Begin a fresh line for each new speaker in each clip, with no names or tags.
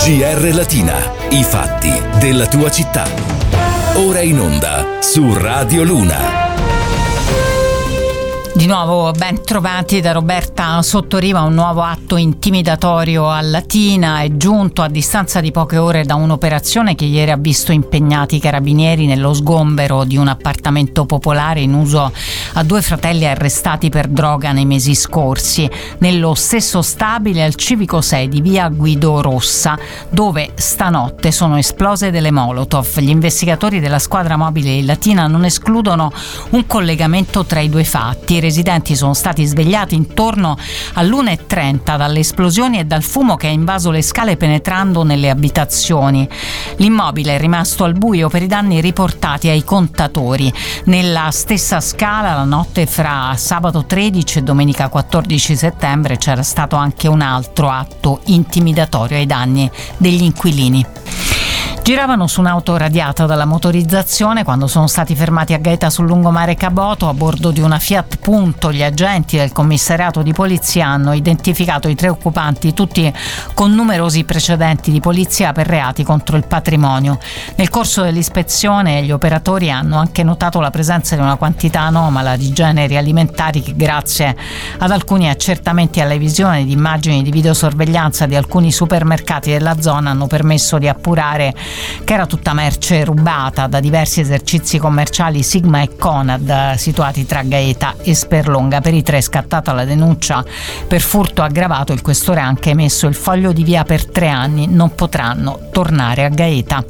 GR Latina, i fatti della tua città. Ora in onda su Radio Luna.
Di nuovo ben trovati da Roberta Sottoriva. Un nuovo atto intimidatorio a Latina è giunto a distanza di poche ore da un'operazione che ieri ha visto impegnati i carabinieri nello sgombero di un appartamento popolare in uso a due fratelli arrestati per droga nei mesi scorsi, nello stesso stabile al Civico 6 di via Guido Rossa, dove stanotte sono esplose delle Molotov. Gli investigatori della squadra mobile di Latina non escludono un collegamento tra i due fatti. I residenti sono stati svegliati intorno all'1:30 dalle esplosioni e dal fumo che ha invaso le scale penetrando nelle abitazioni. L'immobile è rimasto al buio per i danni riportati ai contatori. Nella stessa scala, la notte fra sabato 13 e domenica 14 settembre, c'era stato anche un altro atto intimidatorio ai danni degli inquilini. Giravano su un'auto radiata dalla motorizzazione quando sono stati fermati a Gaeta sul lungomare Caboto a bordo di una Fiat Punto. Gli agenti del commissariato di polizia hanno identificato i 3 occupanti, tutti con numerosi precedenti di polizia per reati contro il patrimonio. Nel corso dell'ispezione gli operatori hanno anche notato la presenza di una quantità anomala di generi alimentari che, grazie ad alcuni accertamenti e alla visione di immagini di videosorveglianza di alcuni supermercati della zona, hanno permesso di appurare che era tutta merce rubata da diversi esercizi commerciali Sigma e Conad situati tra Gaeta e Sperlonga. Per i 3 è scattata la denuncia per furto aggravato. Il questore ha anche emesso il foglio di via per 3 anni, non potranno tornare a Gaeta.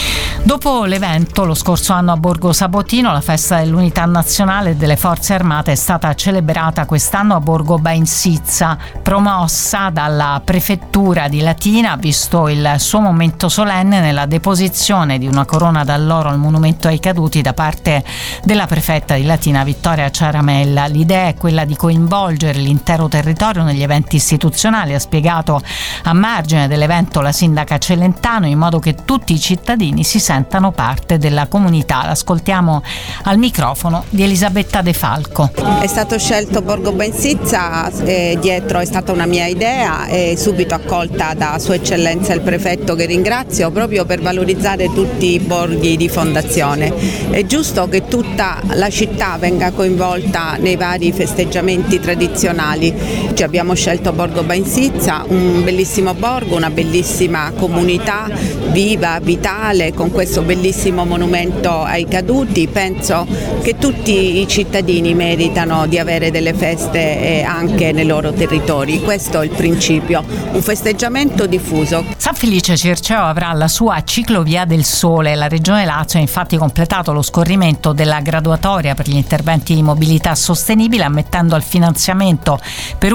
Dopo l'evento, lo scorso anno a Borgo Sabotino, la festa dell'Unità Nazionale delle Forze Armate è stata celebrata quest'anno a Borgo Bainsizza, promossa dalla Prefettura di Latina. Ha visto il suo momento solenne nella deposizione di una corona d'alloro al monumento ai caduti da parte della prefetta di Latina Vittoria Ciaramella. L'idea è quella di coinvolgere l'intero territorio negli eventi istituzionali, ha spiegato a margine dell'evento la sindaca Celentano, in modo che tutti i cittadini si sentano parte della comunità. L'ascoltiamo al microfono di Elisabetta De Falco.
È stato scelto Borgo Bainsizza, dietro è stata una mia idea e subito accolta da Sua Eccellenza il Prefetto, che ringrazio, proprio per valorizzare tutti i borghi di fondazione. È giusto che tutta la città venga coinvolta nei vari festeggiamenti tradizionali. Ci abbiamo scelto Borgo Bainsizza, un bellissimo borgo, una bellissima comunità viva, vitale, con questo bellissimo monumento ai caduti. Penso che tutti i cittadini meritano di avere delle feste anche nei loro territori. Questo è il principio, un festeggiamento diffuso.
San Felice Circeo avrà la sua ciclovia del Sole. La Regione Lazio ha infatti completato lo scorrimento della graduatoria per gli interventi di mobilità sostenibile, ammettendo al finanziamento per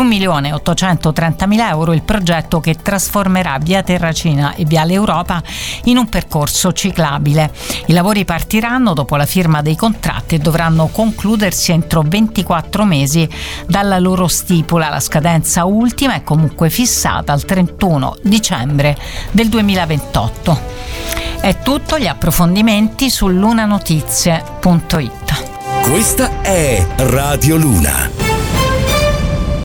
1.830.000 euro il progetto che trasformerà via Terracina e viale Europa in un percorso ciclabile. I lavori partiranno dopo la firma dei contratti e dovranno concludersi entro 24 mesi dalla loro stipula. La scadenza ultima è comunque fissata al 31 dicembre del 2028. È tutto, gli approfondimenti su lunanotizie.it.
Questa è Radio Luna.